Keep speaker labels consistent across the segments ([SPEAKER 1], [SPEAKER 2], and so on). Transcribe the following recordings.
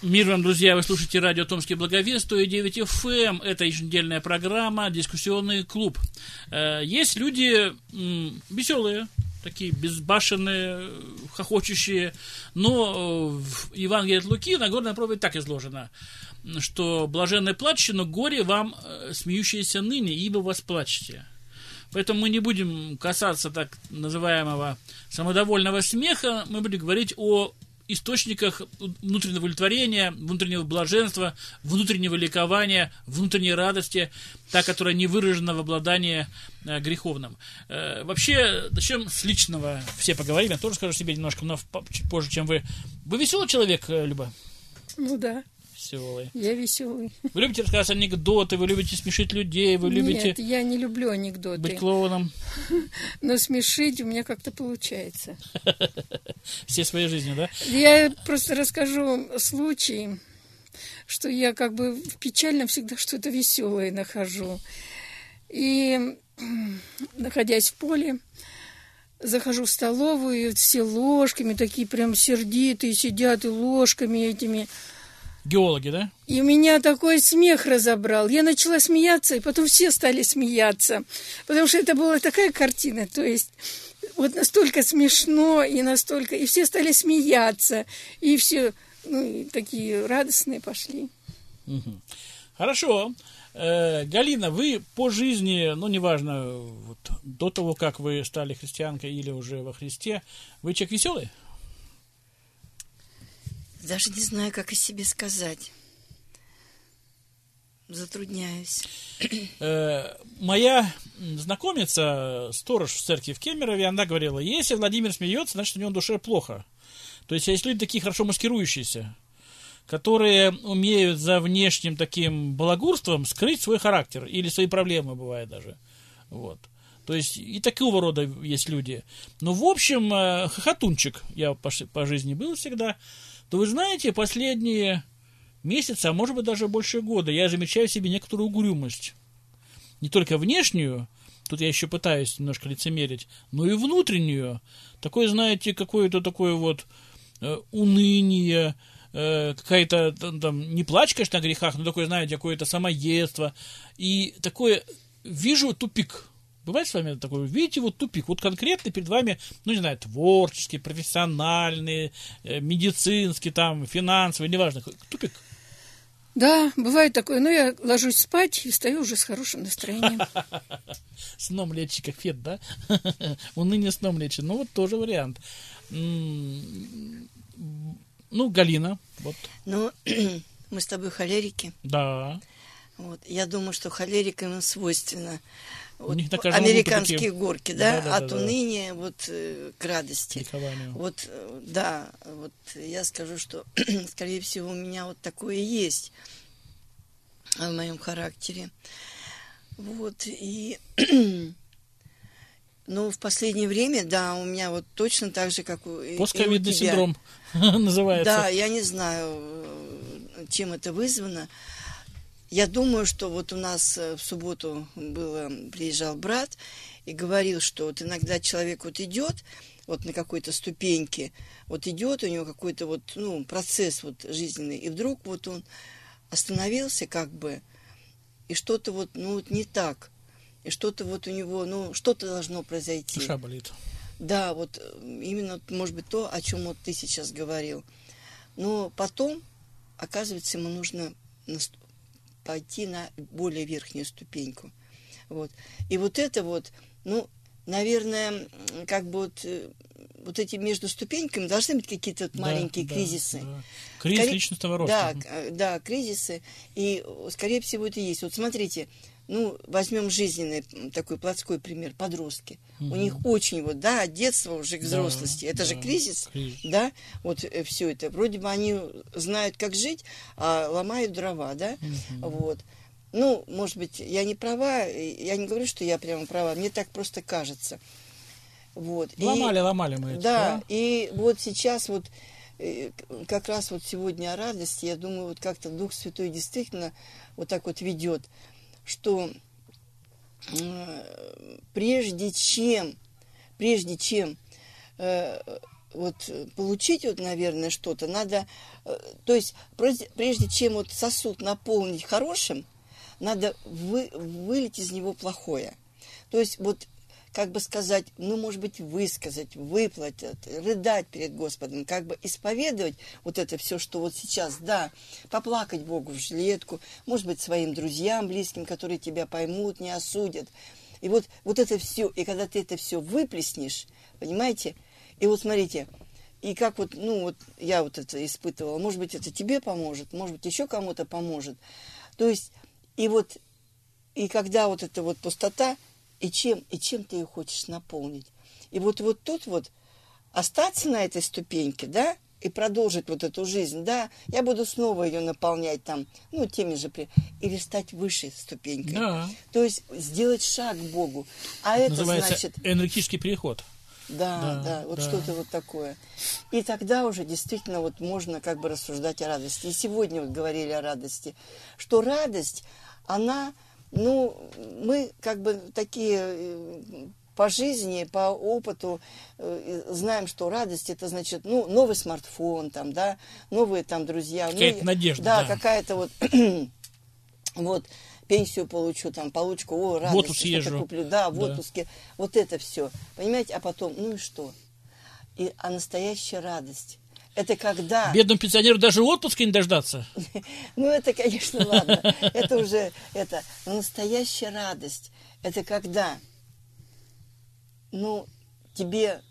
[SPEAKER 1] Мир вам, друзья, вы слушаете радио «Томский благовест», 109 FM. Это еженедельная программа «Дискуссионный клуб». Есть люди веселые, такие безбашенные, хохочущие, но в Евангелии от Луки на Нагорной проповеди так изложено, что блаженны плачущие, но горе вам, смеющиеся ныне, ибо восплачете. Поэтому мы не будем касаться так называемого самодовольного смеха, мы будем говорить о источниках внутреннего удовлетворения, внутреннего блаженства, внутреннего ликования, внутренней радости, та, которая не выражена в обладании греховным. Вообще, начнем с личного. Все поговорим, я тоже скажу себе немножко, но чуть позже, чем вы. Вы веселый человек, Люба?
[SPEAKER 2] Ну да.
[SPEAKER 1] Веселый.
[SPEAKER 2] Я веселый.
[SPEAKER 1] Вы любите рассказывать анекдоты, вы любите смешить людей, вы любите...
[SPEAKER 2] Нет, я не люблю анекдоты.
[SPEAKER 1] Быть клоуном.
[SPEAKER 2] Но смешить у меня как-то получается.
[SPEAKER 1] Все своей жизнью, да?
[SPEAKER 2] Я просто расскажу случай, что я как бы в печальном всегда что-то веселое нахожу. И, находясь в поле, захожу в столовую, и все ложками, такие прям сердитые сидят, и ложками этими...
[SPEAKER 1] Геологи, да?
[SPEAKER 2] И меня такой смех разобрал. Я начала смеяться, и потом все стали смеяться. Потому что это была такая картина. То есть вот настолько смешно, и настолько... И все стали смеяться. И все и такие радостные пошли.
[SPEAKER 1] Угу. Хорошо. Галина, вы по жизни, ну, неважно, вот, до того, как вы стали христианкой или уже во Христе, вы человек веселый?
[SPEAKER 3] Даже не знаю, как о себе сказать. Затрудняюсь.
[SPEAKER 1] Моя знакомица, сторож в церкви в Кемерове, она говорила, если Владимир смеется, значит, у него в душе плохо. То есть, есть люди такие хорошо маскирующиеся, которые умеют за внешним таким балагурством скрыть свой характер или свои проблемы, бывает даже. Вот. То есть, и такого рода есть люди. Но, в общем, хохотунчик я по жизни был всегда. То вы знаете, последние месяцы, а может быть даже больше года, я замечаю в себе некоторую угрюмость. Не только внешнюю, тут я еще пытаюсь немножко лицемерить, но и внутреннюю. Такое, знаете, какое-то такое вот уныние, какая-то там, не плач, конечно, о грехах, но такое, знаете, какое-то самоедство. И такое, вижу тупик. Бывает с вами такое, видите, вот тупик, вот конкретно перед вами, ну, не знаю, творческий, профессиональный, медицинский, там, финансовый, неважно, тупик.
[SPEAKER 2] Да, бывает такое, но я ложусь спать и встаю уже с хорошим настроением.
[SPEAKER 1] Сном лечи, как Фет, да? Уныние сном лечи, ну, вот тоже вариант. Ну, Галина, вот.
[SPEAKER 3] Ну, мы с тобой холерики.
[SPEAKER 1] Да.
[SPEAKER 3] Вот. Я думаю, что холерикам свойственно вот,
[SPEAKER 1] американские
[SPEAKER 3] такие... горки, да, от уныния вот, к радости.
[SPEAKER 1] Ликованию.
[SPEAKER 3] Вот, да, вот я скажу, что, скорее всего, у меня вот такое есть в моем характере. Вот, и... Ну, в последнее время, да, у меня вот точно так же, как у
[SPEAKER 1] постковидный синдром называется.
[SPEAKER 3] Да, я не знаю, чем это вызвано. Я думаю, что вот у нас в субботу приезжал брат и говорил, что вот иногда человек вот идет вот на какой-то ступеньке, вот идет у него какой-то вот, ну, процесс вот жизненный, и вдруг вот он остановился как бы, и что-то вот, ну, вот не так, и что-то вот у него, ну, что-то должно произойти.
[SPEAKER 1] Душа болит.
[SPEAKER 3] Да, вот именно, может быть, то, о чем вот ты сейчас говорил. Но потом, оказывается, ему нужно пойти на более верхнюю ступеньку. Вот. И вот это вот, ну, наверное, как бы вот эти между ступеньками должны быть какие-то вот маленькие кризисы.
[SPEAKER 1] Да. Кризис личностного роста.
[SPEAKER 3] Да, кризисы. И, скорее всего, это есть. Вот смотрите, ну, возьмем жизненный такой плотской пример, подростки. У них очень вот, да, от детства уже к взрослости. Это же кризис, да, вот все это. Вроде бы они знают, как жить, а ломают дрова, да, вот. Ну, может быть, я не права, я не говорю, что я прямо права, мне так просто кажется. Вот.
[SPEAKER 1] Ломали мы это.
[SPEAKER 3] Да, и вот сейчас вот как раз вот сегодня о радости, я думаю, вот как-то Дух Святой действительно вот так вот ведет, что прежде чем вот получить, вот, наверное, что-то, надо, то есть прежде чем вот сосуд наполнить хорошим, надо вылить из него плохое. То есть вот, как бы сказать, ну, может быть, высказать, выплатить, рыдать перед Господом, как бы исповедовать вот это все, что вот сейчас, да, поплакать Богу в жилетку, может быть, своим друзьям, близким, которые тебя поймут, не осудят. И вот это все, и когда ты это все выплеснешь, понимаете, и вот смотрите, и как вот, ну, вот я вот это испытывала, может быть, это тебе поможет, может быть, еще кому-то поможет. То есть, и вот, и когда вот эта вот пустота, и чем ты ее хочешь наполнить? И вот тут вот остаться на этой ступеньке, да, и продолжить вот эту жизнь, да, я буду снова ее наполнять там, ну, теми же, или стать выше ступенькой.
[SPEAKER 1] Да.
[SPEAKER 3] То есть сделать шаг к Богу. А это
[SPEAKER 1] называется
[SPEAKER 3] значит...
[SPEAKER 1] энергетический переход.
[SPEAKER 3] Да, вот что-то вот такое. И тогда уже действительно вот можно как бы рассуждать о радости. И сегодня вот говорили о радости, что радость, она, ну, мы как бы такие по жизни, по опыту знаем, что радость это значит, ну, новый смартфон, там, да, новые там друзья.
[SPEAKER 1] Какая-то надежда.
[SPEAKER 3] Да, какая-то вот, вот, пенсию получу, там, получку, о, радость,
[SPEAKER 1] в отпуск
[SPEAKER 3] что-то куплю, да, в отпуске, вот это все, понимаете, а потом, ну и что? А настоящая радость, это когда...
[SPEAKER 1] Бедному пенсионеру даже отпуска не дождаться.
[SPEAKER 3] Ну, это, конечно, ладно, это уже, но настоящая радость, это когда, ну, тебя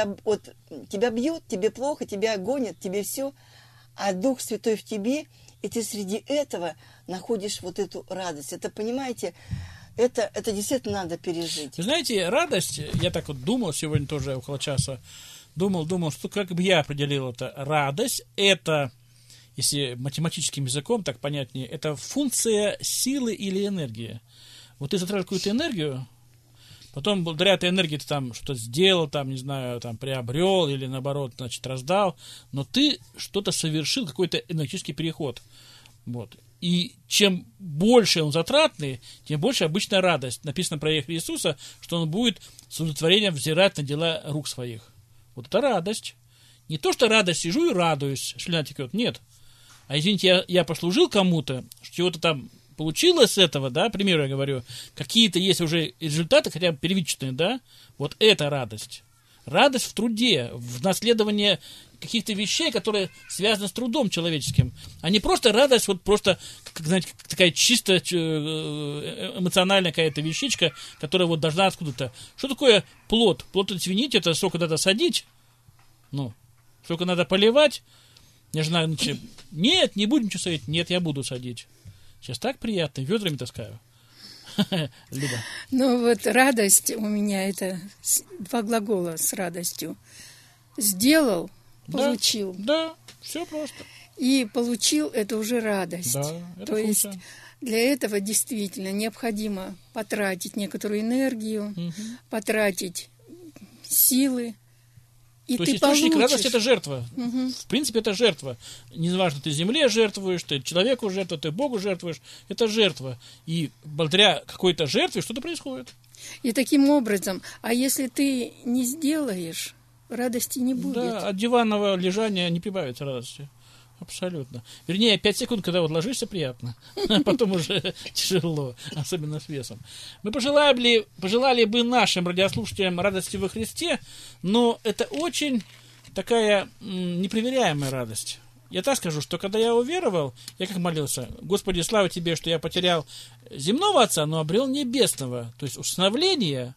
[SPEAKER 3] бьют, тебе плохо, тебя гонят, тебе все, а Дух Святой в тебе, и ты среди этого находишь вот эту радость. Это, понимаете, это действительно надо пережить.
[SPEAKER 1] Вы знаете, радость, я так вот думал сегодня тоже около часа, думал, что как бы я определил это. Радость – это, если математическим языком, так понятнее, это функция силы или энергии. Вот ты затратил какую-то энергию, потом благодаря этой энергии ты там что-то сделал, там, не знаю, там, приобрел или, наоборот, значит, раздал, но ты что-то совершил, какой-то энергетический переход. Вот. И чем больше он затратный, тем больше обычно радость. Написано про Иисуса, что он будет с удовлетворением взирать на дела рук своих. Вот это радость. Не то, что радость, сижу и радуюсь, слюна текет. Нет. А извините, я послужил кому-то, чего-то там получилось с этого, да, к примеру, я говорю, какие-то есть уже результаты, хотя бы первичные, да, вот это радость. Радость в труде, в наследовании каких-то вещей, которые связаны с трудом человеческим, а не просто радость, вот просто, как, знаете, такая чисто эмоциональная какая-то вещичка, которая вот должна откуда-то. Что такое плод? Плод, извините, это сколько надо садить, ну, сколько надо поливать. Я же знаю, нет, не будем ничего садить. Нет, я буду садить. Сейчас так приятно, ведрами таскаю. Люба.
[SPEAKER 2] Ну вот радость у меня это два глагола с радостью. Сделал, получил.
[SPEAKER 1] Да, все просто.
[SPEAKER 2] И получил это уже радость.
[SPEAKER 1] Да, это
[SPEAKER 2] То есть
[SPEAKER 1] функция.
[SPEAKER 2] для этого действительно необходимо потратить некоторую энергию, потратить силы. И
[SPEAKER 1] То
[SPEAKER 2] ты
[SPEAKER 1] есть источник
[SPEAKER 2] получишь.
[SPEAKER 1] радости – это жертва. В принципе, это жертва. Неважно, ты земле жертвуешь, ты человеку жертвуешь, ты Богу жертвуешь. Это жертва. И благодаря какой-то жертве что-то происходит.
[SPEAKER 2] И таким образом, а если ты не сделаешь, радости не будет.
[SPEAKER 1] Да, от диванного лежания не прибавится радости. Абсолютно. Вернее, 5 секунд, когда вот ложишься, приятно. А потом уже тяжело, особенно с весом. Мы пожелали бы нашим радиослушателям радости во Христе, но это очень такая непроверяемая радость. Я так скажу, что когда я уверовал, я как молился: Господи, слава Тебе, что я потерял земного отца, но обрел небесного. То есть усыновление,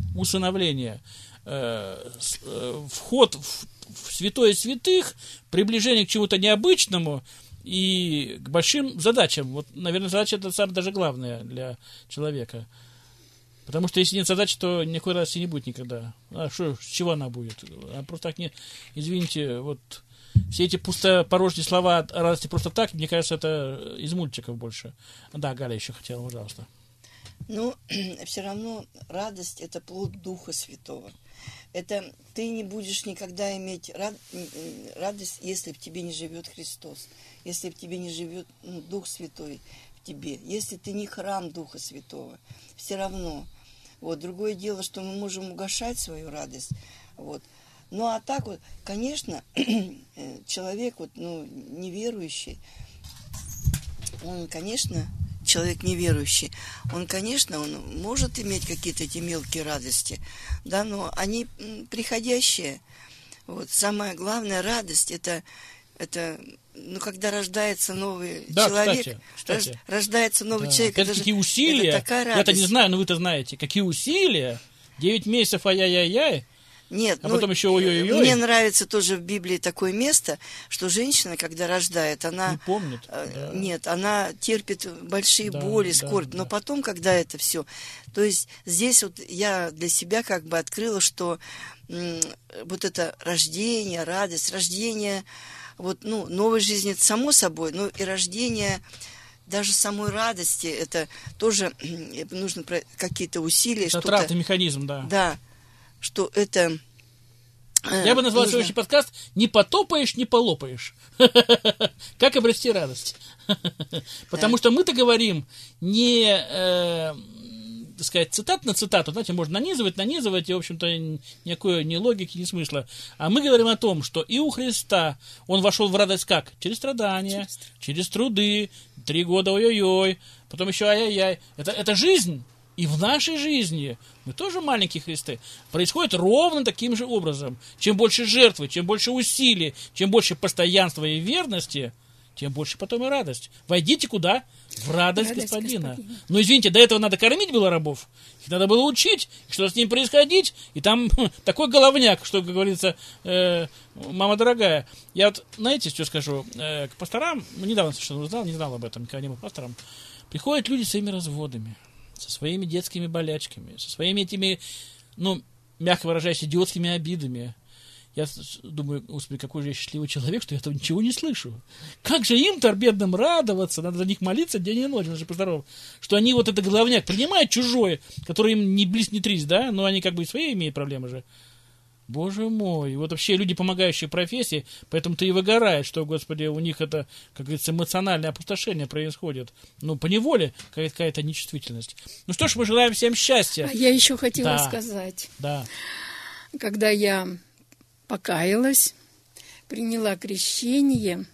[SPEAKER 1] вход в святое святых, приближение к чему-то необычному и к большим задачам. Вот, наверное, задача это самое даже главное для человека. Потому что если нет задачи, то никакой радости не будет никогда. А что, с чего она будет? Она просто так не... Извините, вот все эти пустопорожние слова о радости просто так, мне кажется, это из мультиков больше. Да, Галя еще хотела, пожалуйста.
[SPEAKER 3] Ну, все равно радость – это плод Духа Святого. Это ты не будешь никогда иметь радость, если в тебе не живет Христос, если в тебе не живет Дух Святой в тебе, если ты не храм Духа Святого. Все равно. Вот. Другое дело, что мы можем угошать свою радость. Вот. Ну, а так вот, конечно, человек вот, ну, неверующий, он, конечно, человек неверующий, он, конечно, он может иметь какие-то эти мелкие радости, да, но они приходящие. Вот, самая главная радость это, ну, когда рождается новый человек,
[SPEAKER 1] кстати.
[SPEAKER 3] Рождается новый человек.
[SPEAKER 1] Это какие усилия,
[SPEAKER 3] это такая радость.
[SPEAKER 1] Я-то не знаю, но вы-то знаете, какие усилия, 9 месяцев, ай-яй-яй-яй.
[SPEAKER 3] Нет,
[SPEAKER 1] а потом еще ой-ой-ой.
[SPEAKER 3] Мне нравится тоже в Библии такое место, что женщина, когда рождает, она...
[SPEAKER 1] Не помнит. Да.
[SPEAKER 3] Нет, она терпит большие боли, скорбь. Но потом, когда это все... То есть здесь вот я для себя как бы открыла, что вот это рождение, радость, рождение вот, ну, новой жизни, это само собой, но и рождение... Даже самой радости, это тоже нужно какие-то усилия.
[SPEAKER 1] Это тратный механизм, да.
[SPEAKER 3] Да. Что это...
[SPEAKER 1] Я бы назвал следующий подкаст «Не потопаешь, не полопаешь». Как обрести радость. Потому что мы-то говорим не, так сказать, цитат на цитату, знаете, можно нанизывать, и, в общем-то, никакой ни логики, ни смысла. А мы говорим о том, что и у Христа он вошел в радость как? Через страдания, через труды, 3 года ой-ой-ой, потом еще ай-яй-яй. Это жизнь. И в нашей жизни, мы тоже маленькие Христы, происходит ровно таким же образом. Чем больше жертвы, чем больше усилий, чем больше постоянства и верности, тем больше потом и радость. Войдите куда? В радость Господина. Но извините, до этого надо кормить было рабов, их надо было учить, что с ним происходить, и там такой головняк, что, как говорится, мама дорогая. Я вот, знаете, что скажу, к пасторам, недавно совершенно узнал, не знал об этом, никогда не был пастором, приходят люди с своими разводами, со своими детскими болячками, со своими этими, ну, мягко выражаясь, идиотскими обидами. Я думаю, господи, какой же я счастливый человек, что я этого ничего не слышу. Как же им-то, бедным, радоваться, надо за них молиться день и ночь, даже поздоров, что они вот это головняк принимают чужое, которое им не близ, не трись, да, но они как бы и свои имеют проблемы же. Боже мой, вот вообще люди, помогающие профессии, поэтому-то и выгорают, что, господи, у них это, как говорится, эмоциональное опустошение происходит. Ну, поневоле какая-то нечувствительность. Ну что ж, мы желаем всем счастья.
[SPEAKER 2] А я еще хотела сказать.
[SPEAKER 1] Да.
[SPEAKER 2] Когда я покаялась, приняла крещение,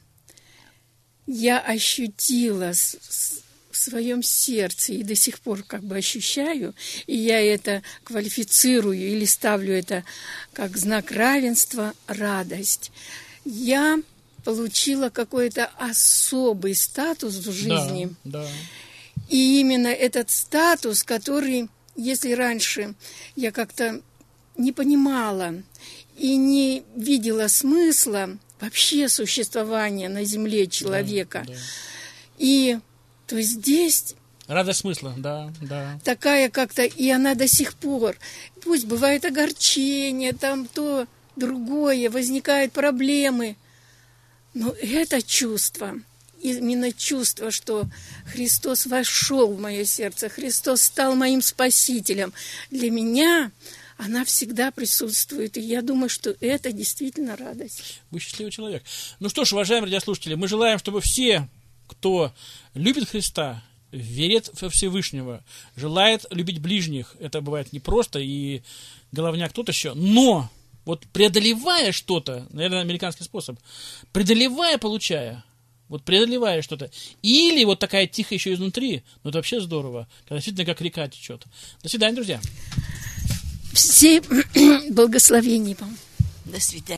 [SPEAKER 2] я ощутила в своем сердце и до сих пор как бы ощущаю, и я это квалифицирую или ставлю это как знак равенства, радость. Я получила какой-то особый статус в жизни.
[SPEAKER 1] Да.
[SPEAKER 2] И именно этот статус, который, если раньше я как-то не понимала и не видела смысла вообще существования на земле человека, и то есть здесь...
[SPEAKER 1] Радость смысла, да.
[SPEAKER 2] Такая как-то, и она до сих пор. Пусть бывает огорчение, там то, другое, возникают проблемы. Но это чувство, именно чувство, что Христос вошел в мое сердце, Христос стал моим спасителем. Для меня она всегда присутствует, и я думаю, что это действительно радость.
[SPEAKER 1] Вы счастливый человек. Ну что ж, уважаемые радиослушатели, мы желаем, чтобы все, кто любит Христа, верит во Всевышнего, желает любить ближних, это бывает непросто, и головняк тут еще, но вот преодолевая что-то, наверное, американский способ, преодолевая, получая, вот преодолевая что-то, или вот такая тихая еще изнутри, ну это вообще здорово, когда действительно как река течет. До свидания, друзья.
[SPEAKER 2] Все благословения вам.
[SPEAKER 3] До свидания.